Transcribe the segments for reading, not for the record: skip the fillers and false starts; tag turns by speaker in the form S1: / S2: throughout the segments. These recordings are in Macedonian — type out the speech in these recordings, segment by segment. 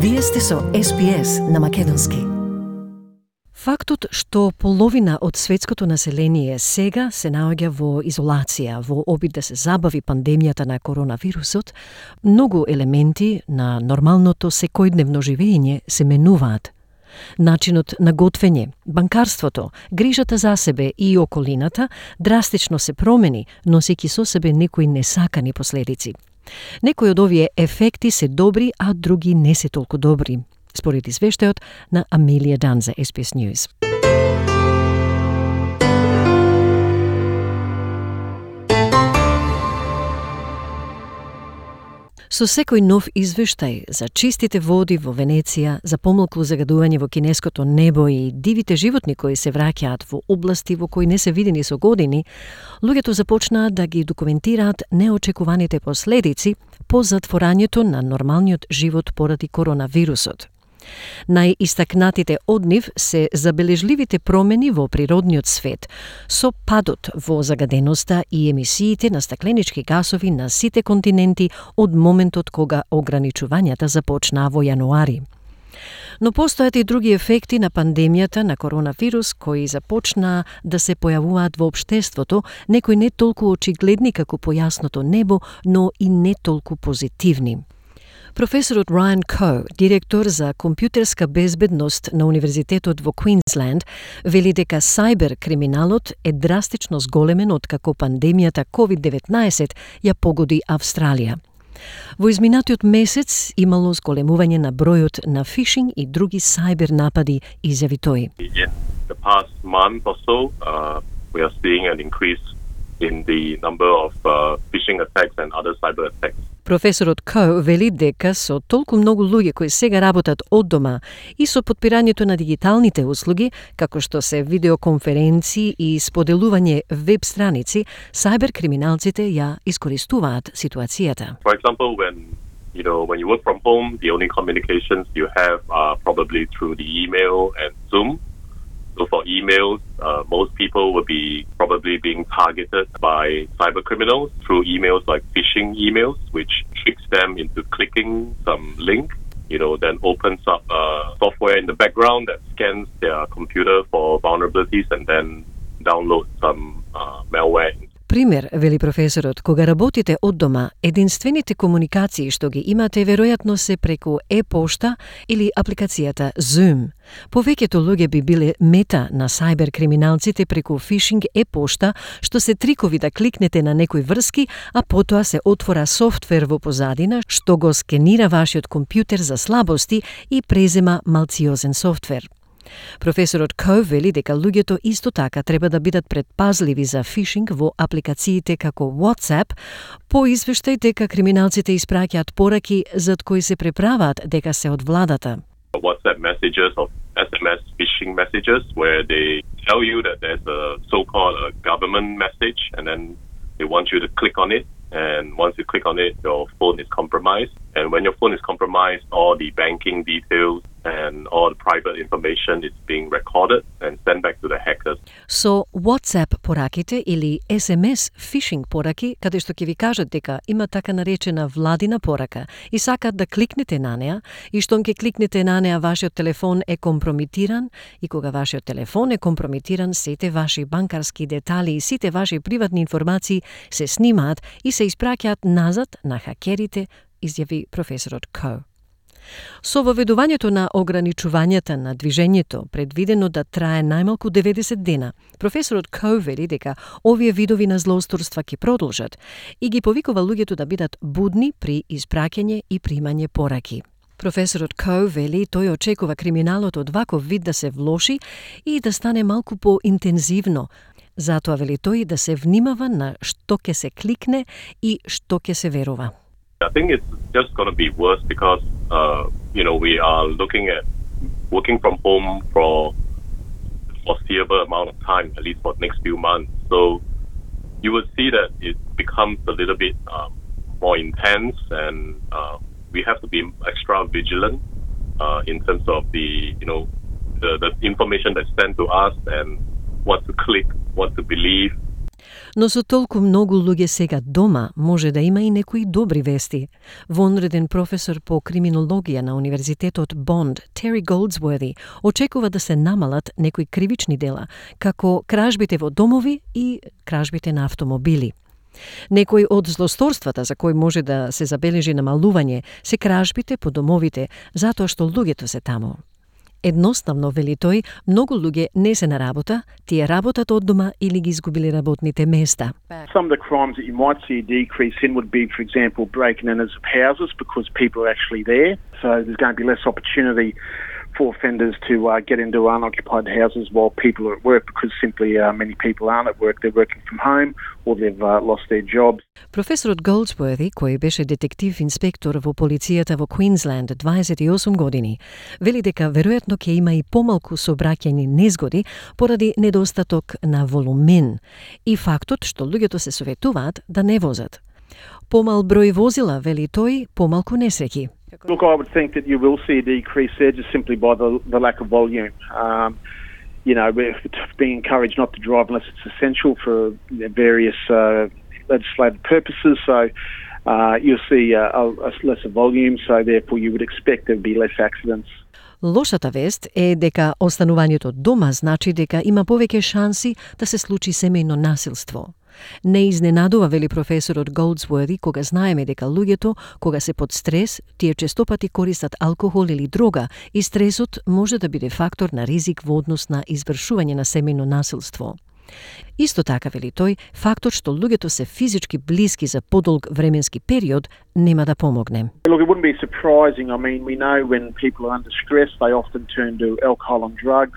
S1: Вие сте со SPS на Македонски. Фактот што половина од светското население сега се наоѓа во изолација, во обид да се забави пандемијата на коронавирусот, многу елементи на нормалното секојдневно живење се менуваат. Начинот на готвење, банкарството, грижата за себе и околината драстично се промени, носејќи со себе некои несакани последици. Некои од овие ефекти се добри, а други не се толку добри, според извештајот на Амелија Дан за SBS News. Со секој нов извештај за чистите води во Венеција, за помалку загадување во кинеското небо и дивите животни кои се враќаат во области во кои не се видени со години, луѓето започнаа да ги документираат неочекуваните последици по затворањето на нормалниот живот поради коронавирусот. Најистакнатите од нив се забележливите промени во природниот свет, со падот во загаденоста и емисиите на стакленички гасови на сите континенти од моментот кога ограничувањата започнаа во јануари. Но постојат и други ефекти на пандемијата на коронавирус кои започнаа да се појавуваат во општеството, некои не толку очигледни како појасното небо, но и не толку позитивни. Професорот Ryan Coe, директор за компјутерска безбедност на Универзитетот во Квинсленд, вели дека сајбер криминалот е драстично зголемен откако пандемијата COVID-19 ја погоди Австралија. Во изминатиот месец имало зголемување на бројот на фишинг и други сајбер напади, изјави тој.
S2: In the past month or so, we are seeing an increase in the number of phishing attacks and other cyber attacks.
S1: Професорот Коу вели дека со толку многу луѓе кои сега работат од дома и со подпирањето на дигиталните услуги, како што се видеоконференции и споделување веб страници, сајбер криминалците ја искористуваат ситуацијата.
S2: For example, when you work from home, the only communications you have are probably through the email and Zoom. So for emails, most people will be probably being targeted by cyber criminals through emails like phishing emails, which tricks them into clicking some link, then opens up software in the background that scans their computer for vulnerabilities and then downloads some malware.
S1: Пример, вели професорот, кога работите од дома, единствените комуникации што ги имате веројатно се преку e-пошта или апликацијата Zoom. Повеќето луѓе би биле мета на сајбер криминалците преку фишинг e-пошта, што се трикови да кликнете на некои врски, а потоа се отвора софтвер во позадина што го скенира вашиот компјутер за слабости и презема малциозен софтвер. Професорот Коу вели дека луѓето исто така треба да бидат предпазливи за фишинг во апликациите како WhatsApp, по извештај дека криминалците испраќаат пораки зад кои се преправаат дека се од владата.
S2: WhatsApp messages or SMS phishing messages where they tell you that there's a so-called government message and then they want you to click on it, and once you click on it, your phone is compromised, and when your phone is compromised, all the banking details and all the private information is being recorded and sent back to the hackers.
S1: Со WhatsApp пораките или SMS phishing пораки, каде што ќе ви кажат дека има така наречена владина порака и сакат да кликнете на неа, и штом ќе кликнете на неа, вашиот телефон е компрометиран, и кога вашиот телефон е компрометиран, сите ваши банкарски детали и сите ваши приватни информации се снимаат и се испраќаат назад на хакерите, изјави професорот Коу. Со воведувањето на ограничувањата на движењето, предвидено да трае најмалку 90 дена, професорот Коу вели дека овие видови на злоусторства ќе продолжат и ги повикува луѓето да бидат будни при испраќање и примање пораки. Професорот Коу вели тој очекува криминалот од ваков вид да се влоши и да стане малку поинтензивно. Затоа вели тој да се внимава на што ќе се кликне и што ќе се верува.
S2: I think it's just going to be worse because, we are looking at working from home for a foreseeable amount of time, at least for the next few months. So you will see that it becomes a little bit more intense, and we have to be extra vigilant in terms of the information that's sent to us and what to click, what to believe.
S1: Но со толку многу луѓе сега дома, може да има и некои добри вести. Вонреден професор по криминологија на Универзитетот Bond, Terry Goldsworthy, очекува да се намалат некои кривични дела, како кражбите во домови и кражбите на автомобили. Некои од злосторствата за кои може да се забележи намалување се кражбите по домовите, затоа што луѓето се таму. Едноставно, вели тој, многу луѓе не се на работа, тие работат од дома или ги изгубили работните места.
S3: Some of the crimes that you might see a decrease in would be, for example, breaking and enters of houses because people are actually there. So there's going to be less opportunity for offenders to get into unoccupied houses while people are at work because simply many people aren't at work. They're working from home or they've lost their jobs.
S1: Професорот Голдсворthi, кој беше детектив-инспектор во полицијата во Квинсленд 28 години, вели дека веројатно ќе има и помалку сообраќајни незгоди поради недостаток на волумен и фактот што луѓето се советуваат да не возат. Помал број возила, вели тој, помалку несреќи.
S3: Look, I would think that you will see a decrease there just simply by the lack of volume. We're being encouraged not to drive unless it's essential for various legislative purposes. So you'll see a lesser volume, so therefore you would expect there would be less accidents.
S1: Лошата вест е дека останувањето дома значи дека има повеќе шанси да се случи семејно насилство. Не изненадува, вели професорот Goldsworthy, кога знаеме дека луѓето, кога се под стрес, тие честопати користат алкохол или дрога и стресот може да биде фактор на ризик во однос на извршување на семејно насилство. Исто така, вели тој, фактор што луѓето се физички блиски за подолг временски период нема да помогне.
S3: Look, it wouldn't be surprising. I mean, we know when people are under stress, they often turn to alcohol and drugs.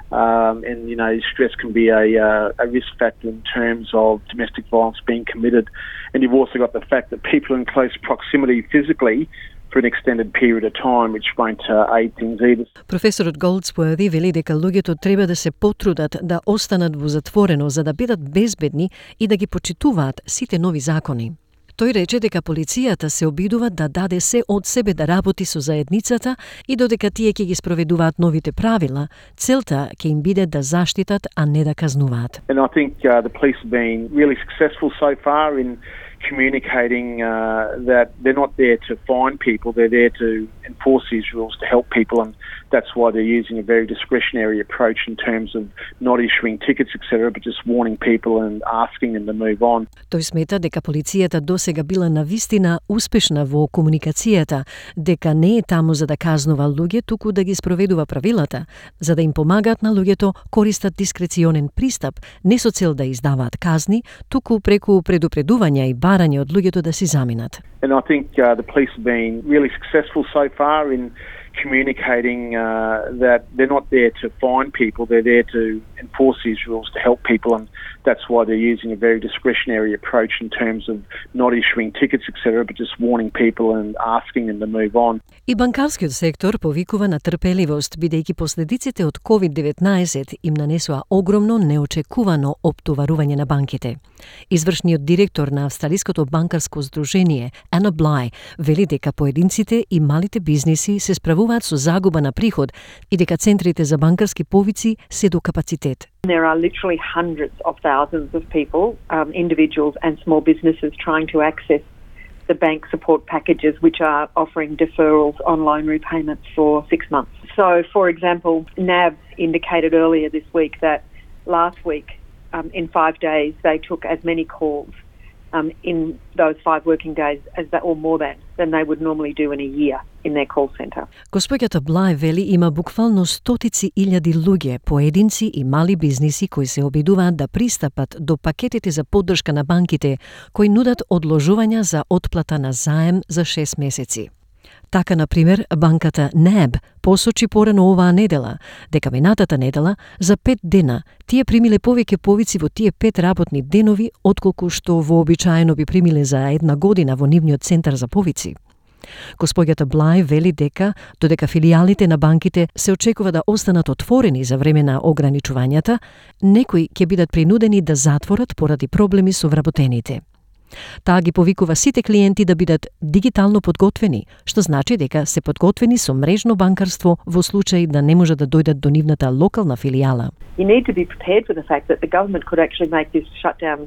S3: Stress can be a risk factor in terms of domestic violence being committed. And you've also got the fact that people are in close proximity physically for an extended period of time, which won't aid things either.
S1: Професорот Голдсворthi вели дека луѓето треба да се потрудат да останат во затворено за да бидат безбедни и да ги почитуваат сите нови закони. Тој рече дека полицијата се обидува да даде се од себе да работи со заедницата и додека тие ќе ги спроведуваат новите правила, целта ќе им биде да заштитат, а не да казнуваат.
S3: And I think the police have been really successful so far in communicating that they're not there to fine people, they're there to enforce these rules to help people, and that's why they're using a very discretionary approach in terms of not issuing tickets, etc., but just warning people and asking them to move on.
S1: Тој смета дека полицијата досега била навистина успешна во комуникацијата, дека не е таму за да казнува луѓе, туку да ги спроведува правилата, за да им помагаат на луѓето користат дискреционен пристап, не со цел да издаваат казни, туку преку предупредувања и барање од луѓето да си заминат.
S3: And I think the police have been really successful so far in communicating that they're not there to fine people, they're there to enforce these rules to help people, and that's why they're using a very discretionary approach in terms of not issuing tickets, etc., but just warning people and asking them to move on.
S1: И банкарскиот сектор повикува на трпеливост, бидејќи последиците од COVID-19 им нанесоа огромно неочекувано оптоварување на банките. Извршниот директор на Австралиското банкарско здружение, Anna Bligh, вели дека поединците и малите бизниси се справуваат со загуба на приход и дека центрите за банкарски повици се до капацитет.
S4: There are literally hundreds of thousands of people, individuals and small businesses trying to access the bank support packages which are offering deferrals on loan repayments for 6 months. So, for example, NAB indicated earlier this week that last week, in 5 days, they took as many calls in those 5 working days as that, or more than they would normally do in a year in their call center.
S1: Госпоѓата Блај вели има буквално стотици илјади луѓе, поединци и мали бизниси кои се обидуваат да пристапат до пакетите за поддршка на банките кои нудат одложувања за отплата на заем за 6 месеци. Така, например, банката NAB посочи порано оваа недела дека минатата недела за 5 дена тие примиле повеќе повици во тие 5 работни денови отколку што вообичаено би примиле за 1 година во нивниот центар за повици. Госпоѓата Блај вели дека, додека филијалите на банките се очекува да останат отворени за време на ограничувањата, некои ќе бидат принудени да затворат поради проблеми со вработените. Таа ги повикува сите клиенти да бидат дигитално подготвени, што значи дека се подготвени со мрежно банкарство во случај да не може да дојдат до нивната локална филијала.
S4: You need to be prepared for the fact that the government could actually make this shutdown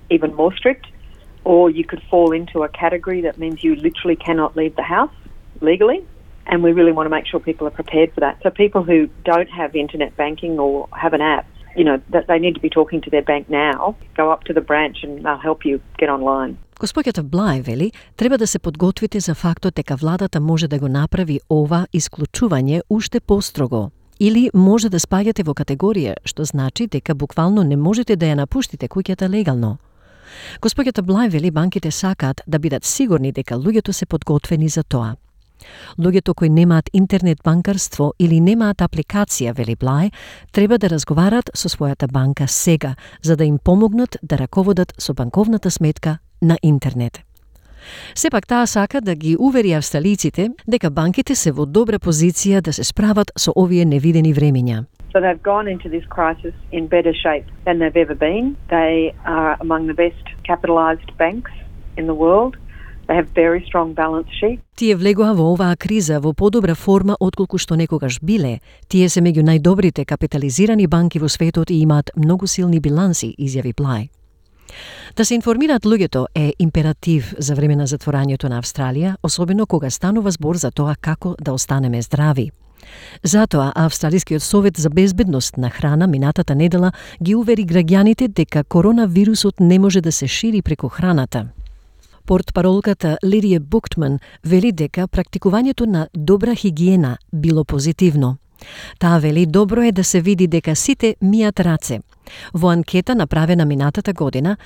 S4: even more strict, or you could fall into a category that means you literally cannot leave the house legally. And we really want to make sure people are prepared for that. So people who don't have internet banking or have an app, that they need to be talking to their bank now. Go up to the branch and they'll help you get online.
S1: Господјата Блај вели, треба да се подготвите за фактот дека владата може да го направи ова исклучување уште построго. Или може да спаѓате во категорија, што значи дека буквално не можете да ја напуштите куќата легално. Господјата Блај вели банките сакаат да бидат сигурни дека луѓето се подготвени за тоа. Луѓето кои немаат интернет банкарство или немаат апликација, вели Блај, треба да разговарат со својата банка сега, за да им помогнат да раководат со банковната сметка на интернет. Сепак таа сака да ги увери австралиците дека банките се во добра позиција да се справат со овие невидени времиња.
S4: So they've gone into this crisis in better shape than they've ever been. They are among the best capitalised banks in the world. They have very strong balance sheet.
S1: Тие влегоа во оваа криза во подобра форма отколку што некогаш биле. Тие се меѓу најдобрите капитализирани банки во светот и имаат многу силни биланси, изјави Блај. Да се информираат луѓето е императив за време на затворањето на Австралија, особено кога станува збор за тоа како да останеме здрави. Затоа Австралискиот совет за безбедност на храна минатата недела ги увери граѓаните дека коронавирусот не може да се шири преку храната. Портпаролката Лидија Буктман вели дека практикувањето на добра хигиена било позитивно. Таа вели добро е да се види дека сите мијат раце. Во анкета направена минатата година,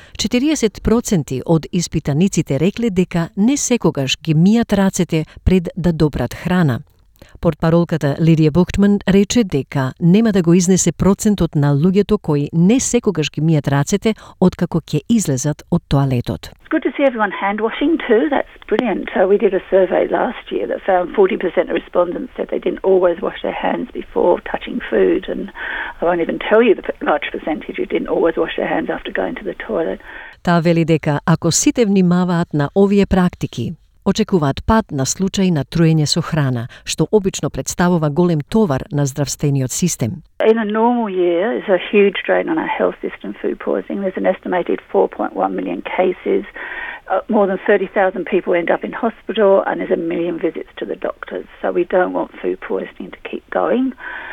S1: 40% од испитаниците рекле дека не секогаш ги мијат рацете пред да добрат храна. Портпаролката Лидија Буктман рече дека нема да го изнесе процентот на луѓето кои не секогаш ги мијат рацете откако ќе излезат од тоалетот.
S5: It's good to see everyone hand washing too. That's brilliant. We did a survey last year that found 40% of respondents said they didn't always wash their hands before touching food, and I won't even tell you the large percentage who didn't always wash their hands after going to the toilet.
S1: Таа вели дека ако сите внимаваат на овие практики, очекуваат пад на случаи на труење со храна, што обично представува голем товар на здравствениот систем.
S5: In a normal year, it's a huge drain on our health system, food poisoning. There's an estimated 4.1 million cases. More than 30,000 people end up in hospital, and there's 1 million visits to the doctors. So we don't want food poisoning to keep going.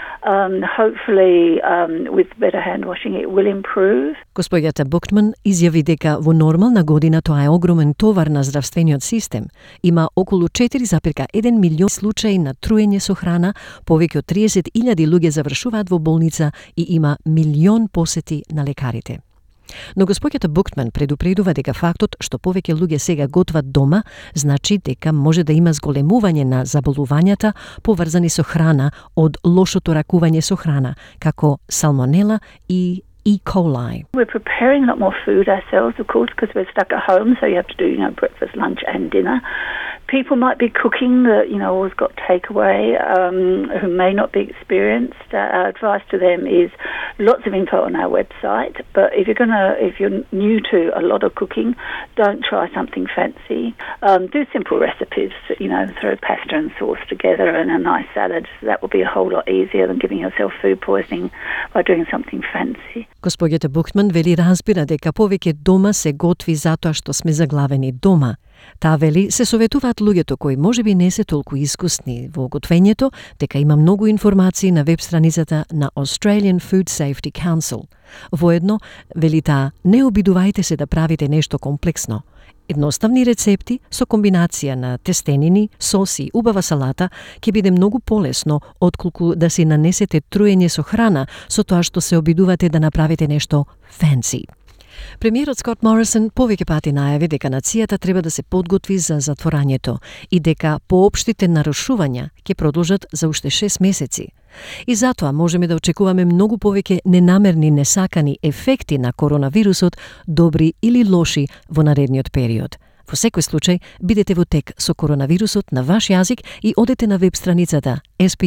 S5: Hopefully, with better hand washing, it will improve.
S1: Господјата Буктман изјави дека во нормална година тоа е огромен товар на здравствениот систем. Има околу 4,1 милион случаи на труење со храна, повеќе од 30,000 луѓе завршуваат во болница и има милион посети на лекарите. Но господјата Буктман предупредува дека фактот што повеќе луѓе сега готват дома, значи дека може да има зголемување на заболувањата поврзани со храна од лошото ракување со храна, како салмонела и E. coli.
S5: We're preparing a lot more food ourselves, of course, because we're stuck at home, so you have to do, breakfast, lunch and dinner. People might be cooking that, always got takeaway, who may not be experienced. Our advice to them is lots of info on our website, but if you're new to a lot of cooking, don't try something fancy. Do simple recipes, throw pasta and sauce together and a nice salad. That will be a whole lot easier than giving yourself food poisoning by doing something fancy.
S1: Господјата Буктман вели разбира дека повеќе дома се готви затоа што сме заглавени дома. Таа вели се советуваат луѓето кои можеби не се толку искусни во готвењето, дека има многу информации на веб страницата на Australian Food Safety Council. Воедно, вели таа, не обидувајте се да правите нешто комплексно. Едноставни рецепти со комбинација на тестенини, соси и убава салата ќе биде многу полесно отколку да си нанесете труење со храна со тоа што се обидувате да направите нешто фенси. Премиерот Скот Морисон повеќе пати најави дека нацијата треба да се подготви за затворањето и дека поопштите нарушувања ќе продолжат за уште 6 месеци. И затоа можеме да очекуваме многу повеќе ненамерни, несакани ефекти на коронавирусот, добри или лоши, во наредниот период. Во секој случај, бидете во тек со коронавирусот на ваш јазик и одете на веб страницата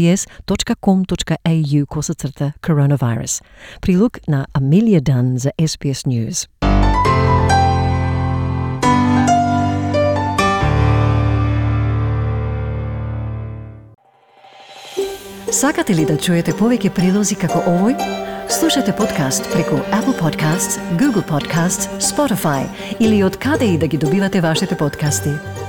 S1: sbs.com.au/coronavirus. Прилог на Амелија Дан за SBS News. Сакате ли да чуете повеќе прилози како овој? Слушате подкаст преку Apple Podcasts, Google Podcasts, Spotify или од каде и да ги добивате вашите подкасти.